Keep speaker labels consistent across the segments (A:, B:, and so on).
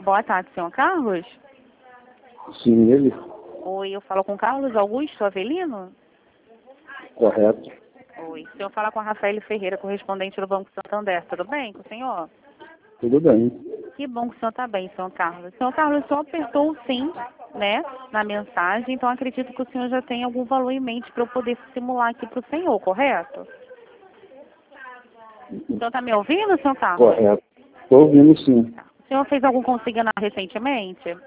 A: Boa tarde, senhor Carlos.
B: Sim, ele.
A: Oi, eu falo com Carlos Augusto Avelino?
B: Correto.
A: Oi, o senhor fala com a Rafael Ferreira, correspondente do Banco Santander. Tudo bem com o senhor?
B: Tudo bem.
A: Que bom que o senhor está bem, senhor Carlos. Senhor Carlos, o senhor apertou o sim, né, na mensagem, então acredito que o senhor já tem algum valor em mente para eu poder simular aqui para o senhor, correto? O senhor está me ouvindo, senhor Carlos?
B: Correto. Estou ouvindo, sim.
A: O senhor fez algum consignado recentemente?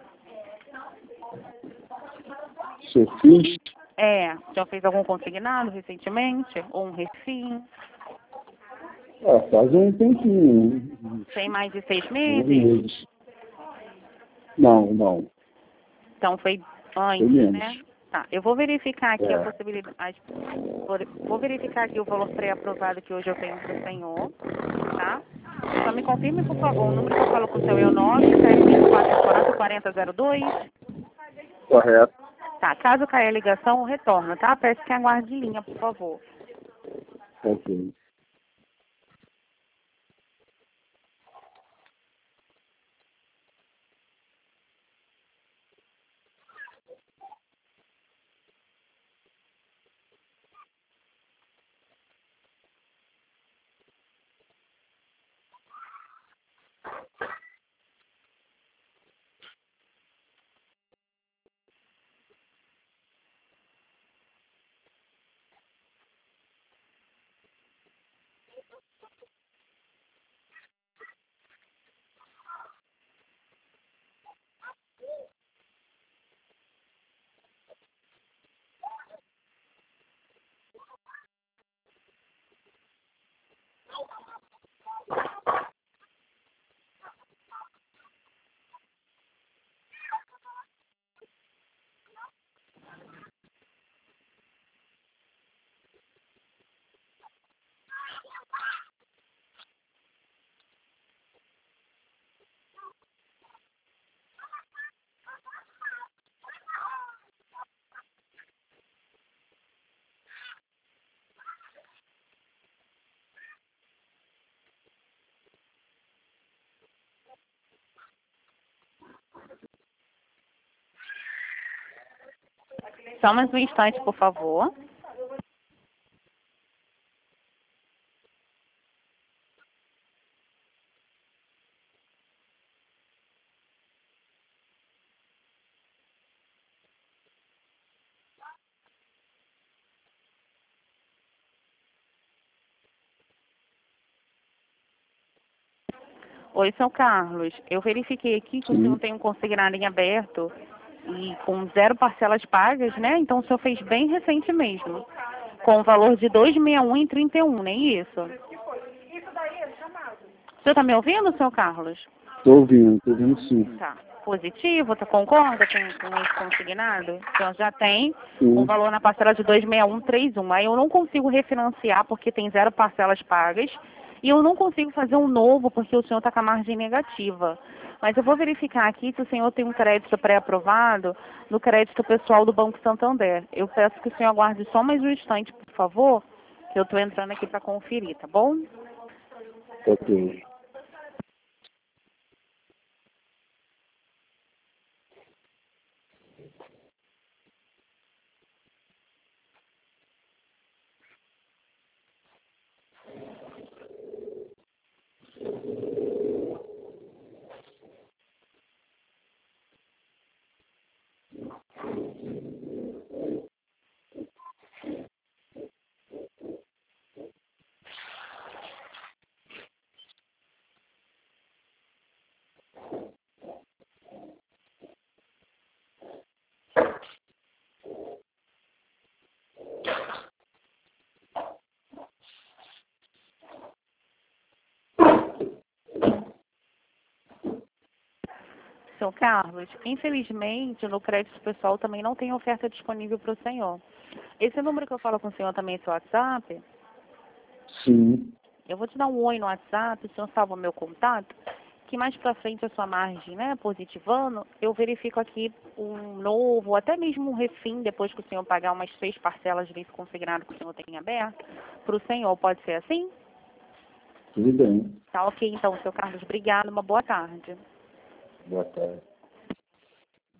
B: Se eu fiz,
A: O senhor fez algum consignado recentemente? Ou um refim?
B: faz um tempinho.
A: Tem mais de 6
B: Um
A: meses?
B: mês. Não.
A: Então foi
B: Foi
A: antes,
B: menos.
A: né? Tá, eu vou verificar aqui a
B: É.
A: possibilidade, vou verificar aqui o valor pré-aprovado que hoje eu tenho para o senhor, tá? Só me confirme, por favor, o número que eu falo com o seu é o 974404002.
B: Correto.
A: Tá, caso caia a ligação, retorna, tá? Peço que aguarde em linha, por favor.
B: Ok.
A: Só mais um instante, por favor. Oi, São Carlos. Eu verifiquei aqui que o senhor
B: Sim.
A: tem um consignado em aberto e com 0 parcelas pagas, né? Então o senhor fez bem recente mesmo. Com o valor de 261,31, não é isso? O senhor está me ouvindo, senhor Carlos?
B: Estou ouvindo sim.
A: Tá. Positivo? Tá, concorda com esse consignado? Então já tem um
B: Sim.
A: valor na parcela de 261,31. Aí eu não consigo refinanciar porque tem 0 parcelas pagas. E eu não consigo fazer um novo porque o senhor está com a margem negativa. Mas eu vou verificar aqui se o senhor tem um crédito pré-aprovado no crédito pessoal do Banco Santander. Eu peço que o senhor aguarde só mais um instante, por favor, que eu estou entrando aqui para conferir, tá bom?
B: Ok.
A: Senhor Carlos, infelizmente no crédito pessoal também não tem oferta disponível para o senhor. Esse número que eu falo com o senhor também é seu WhatsApp?
B: Sim.
A: Eu vou te dar um oi no WhatsApp, o senhor salva o meu contato, que mais para frente a sua margem, né, positivando, eu verifico aqui um novo, até mesmo um refim, depois que o senhor pagar umas 6 parcelas desse consignado que o senhor tem aberto, para o senhor, pode ser assim?
B: Tudo bem.
A: Tá ok, então, senhor Carlos, obrigado, uma boa tarde.
B: Boa tarde.